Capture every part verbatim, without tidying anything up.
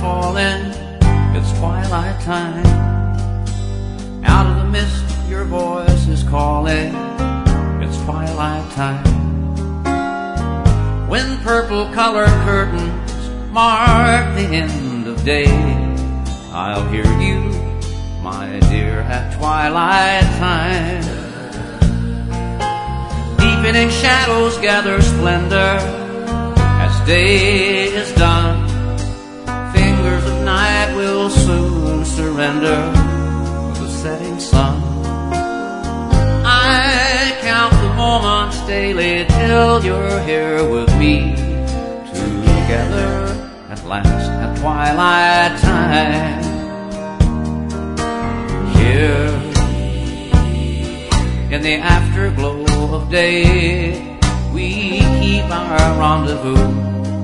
falling, it's twilight time. Out of the mist your voice is calling, it's twilight time. When purple colored curtains mark the end of day, I'll hear you, my dear, at twilight time. Deepening shadows gather splendor as day is done. Fingers of night will soon surrender to the setting sun. I count the moments daily till you're here with me, together at last at twilight time. Here in the afterglow of day, we keep our rendezvous.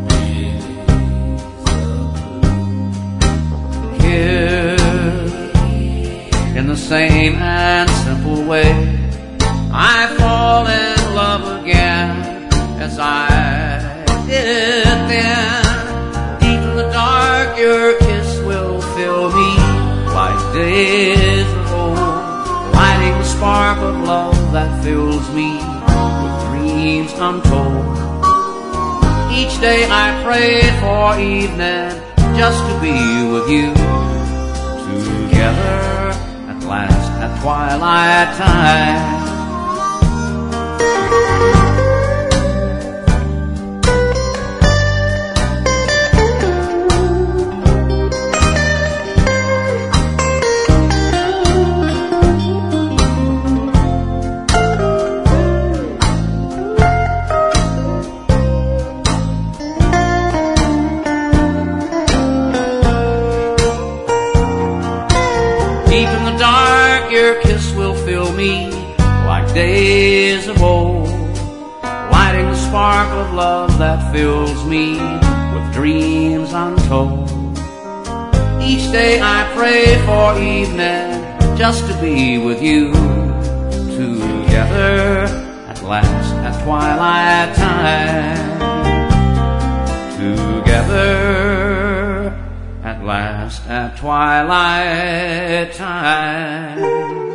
Here in the same and simple way, I fall in love again as I did then. Deep in the dark your kiss will fill me like days of old, lighting the spark of love that fills me with dreams untold. Each day I pray for evening just to be with you, together at last at twilight time. Deep in the dark your kiss will fill me like days of old, lighting the spark of love that fills me with dreams untold. Each day I pray for evening just to be with you, together at last at twilight time. Together at last at twilight time.